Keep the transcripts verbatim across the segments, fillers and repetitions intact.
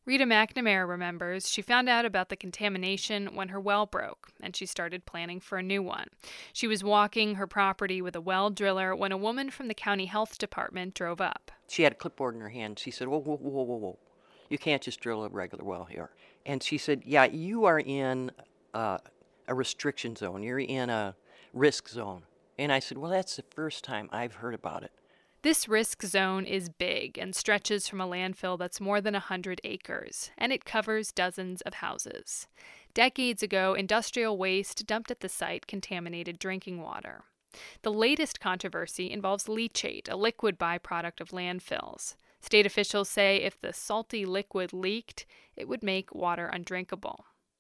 Rita McNamara remembers she found out about the contamination when her well broke, and she started planning for a new one. She was walking her property with a well driller when a woman from the county health department drove up. She had a clipboard in her hand. She said, whoa, whoa, whoa, whoa, whoa. You can't just drill a regular well here. And she said, yeah, you are in uh, a restriction zone. You're in a risk zone. And I said, well, that's the first time I've heard about it. This risk zone is big and stretches from a landfill that's more than one hundred acres, and it covers dozens of houses. Decades ago, industrial waste dumped at the site contaminated drinking water. The latest controversy involves leachate, a liquid byproduct of landfills. State officials say if the salty liquid leaked, it would make water undrinkable.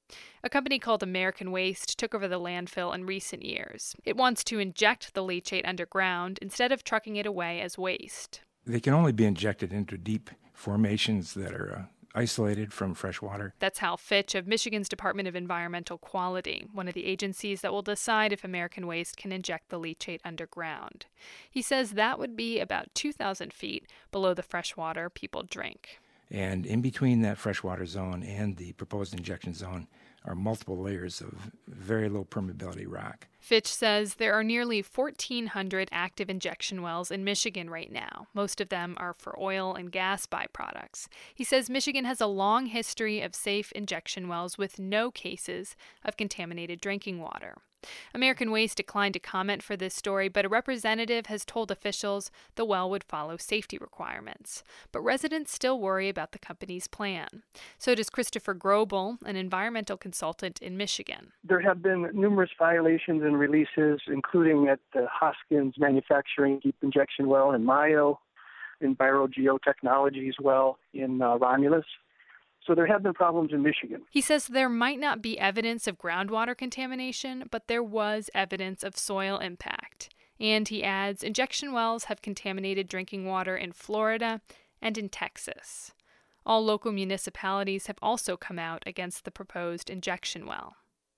A company called American Waste took over the landfill in recent years. It wants to inject the leachate underground instead of trucking it away as waste. They can only be injected into deep formations that are uh, isolated from fresh water. That's Hal Fitch of Michigan's Department of Environmental Quality, one of the agencies that will decide if American Waste can inject the leachate underground. He says that would be about two thousand feet below the fresh water people drink. And in between that freshwater zone and the proposed injection zone are multiple layers of very low permeability rock. Fitch says there are nearly fourteen hundred active injection wells in Michigan right now. Most of them are for oil and gas byproducts. He says Michigan has a long history of safe injection wells with no cases of contaminated drinking water. American Waste declined to comment for this story, but a representative has told officials the well would follow safety requirements. But residents still worry about the company's plan. So does Christopher Grobel, an environmental consultant in Michigan. There have been numerous violations and releases, including at the Hoskins Manufacturing Deep Injection Well in Mayo, in Biogeotechnologies Well in uh, Romulus. So there have been problems in Michigan. He says there might not be evidence of groundwater contamination, but there was evidence of soil impact. And he adds, injection wells have contaminated drinking water in Florida and in Texas. All local municipalities have also come out against the proposed injection well.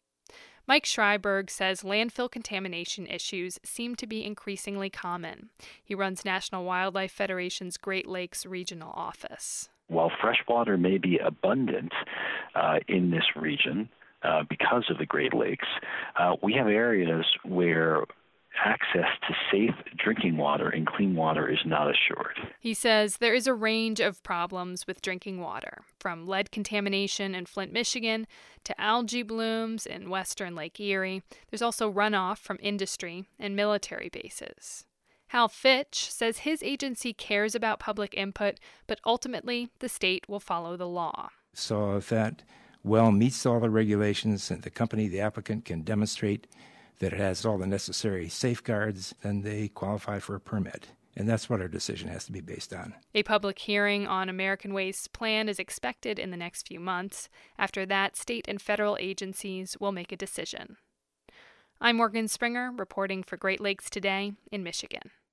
Mike Schreiberg says landfill contamination issues seem to be increasingly common. He runs National Wildlife Federation's Great Lakes Regional Office. While fresh water may be abundant uh, in this region uh, because of the Great Lakes, uh, we have areas where access to safe drinking water and clean water is not assured. He says there is a range of problems with drinking water, from lead contamination in Flint, Michigan, to algae blooms in western Lake Erie. There's also runoff from industry and military bases. Hal Fitch says his agency cares about public input, but ultimately the state will follow the law. So if that well meets all the regulations and the company, the applicant, can demonstrate that it has all the necessary safeguards, then they qualify for a permit. And that's what our decision has to be based on. A public hearing on American Waste's plan is expected in the next few months. After that, state and federal agencies will make a decision. I'm Morgan Springer, reporting for Great Lakes Today in Michigan.